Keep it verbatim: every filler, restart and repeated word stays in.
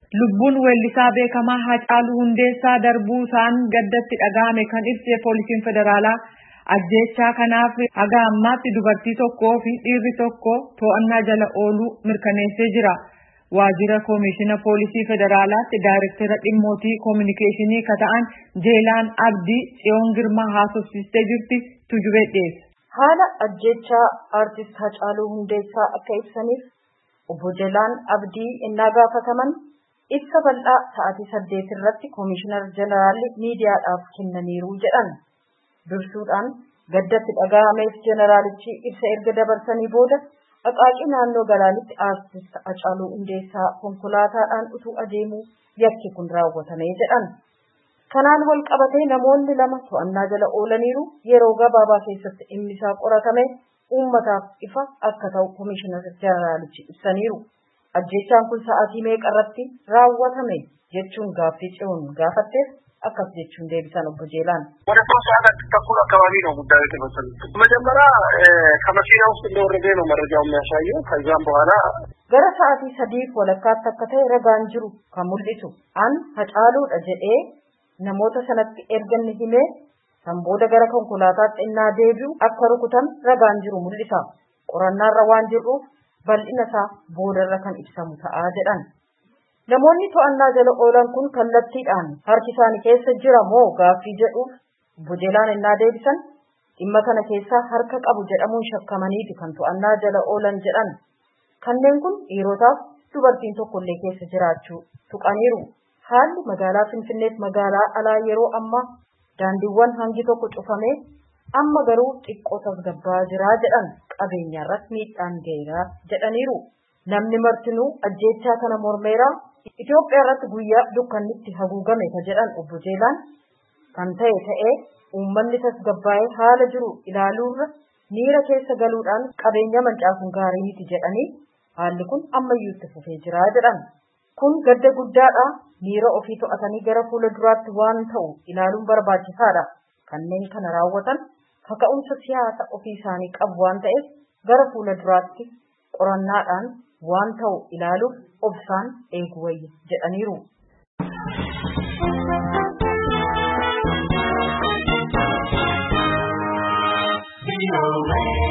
Lubbuun weellisaa beekamaa Haacaaluu Hundeessaa darbuu isaan gaddatti dhaga'ame kan ibse poolisiin federaalaa ajjeechaa kanaaf haga ammaatti dubartii tokkoo fi dhiirri tokko to'annaa jala ooluu mirkaneessee jira. Waajjira Koomishina Poolisii Federaalaatti Daayirektara Dhimmootii Koominikeeshinii kan ta'an Jeelaan Abdii Tsiyoon Girmaa haasofsiistee jirti tujubee dhiyeesse. Haala ajjeechaa artist Haacaaluu Hundeessaa akka ibsaniif obbo Jeelaan Abdii innaa gaafataman ibsa bal'aa sa'aatii saddeet irratti Koomishinar Jeneraalli miidiyaadhaaf kennaniiru jedhan. Dursuudhaan gaddatti dhaga'ameef Jeneraalichi ibsa erga dabarsanii booda Aqaaqii naannoo Galaanitti artist Haacaaluu Hundeessaa konkolaataadhaan utuu adeemuu yakki kun raawwatame jedhan. Kanaan wal qabatee namoonni lama to'annaa jala oolaniiru yeroo gabaabaa keessatti dhimmi isaa qoratame uummataaf ifa akka ta'u Koomishinar Jeneraalichi ibsaniiru. Ajjeechaan kun sa'aatii meeqa irratti raawwatame jechuun gaaffii Tsiyoon gaafatteef akkas jechuun deebisan obbo Jeelaan. ወደ ሶስት ሰዓት ተኩል አካባቢ ነው ጉዳዩ የተፈጸመው። መጀመሪያ ከመኪና ውስጥ እንደወረደ ነው መረጃው የሚያሳየው። ከዛም በኋላ ገረ ሰዓቲ ሰዲፍ ወለካት ተከታይ ረጋን ጅሩ ከሙልኢቱ አን Haacaaluudha jedhee namoota sanatti ergan hime sanbooda gara konkolaataatti innaa deebi'u akka rukutan ragaan jiru mul'isa. Qorannaarra waan jirruuf bal'ina isaa boodarra kan ibsamu ta'a jedhan. Namoonni to'annaa jala oolan kun kallattiidhaan harki isaanii keessa jira moo gaaffii jedhuuf obbo Jeelaan innaa deebisan dhimma kana keessaa harka qabu jedhamuun shakkamaniiti kan to'annaa jala oolan jedhan. Kanneen kun dhiirotaaf dubartiin tokkollee keessa jiraachuu tuqaniiru. Haalli magaalaa Finfinneef magaalaa alaa yeroo ammaa daandiiwwan hangi tokko cufamee amma garuu xiqqoo tasgabbaa jira jedhan. Qabeenyaarratti miidhaan ga'eera jedhaniiru. Namni martinuu ajjeechaa kana mormeera. Itoophiyaa irratti guyyaa dukkannitti haguugame ka jedhan obbo Jeelaan kan ta'e ta'ee uummanni tasgabbaa'ee haala jiru ilaaluurra miira keessa galuudhaan qabeenya mancaasuun gaarii miti jedhanii haalli kun ammayyuu itti fufee jira jedhan. Kun gadda guddaadha. Miira ofii to'atanii gara fuula duraatti waan ta'u ilaaluun barbaachisaadha. Kanneen kana raawwatan kaka'umsa siyaasa ofii isaanii qabu waan ta'eef gara fuula duraatti qorannaadhaan waan ta'u ilaaluuf obsaan eeguu wayya jedhaniiru. Be away.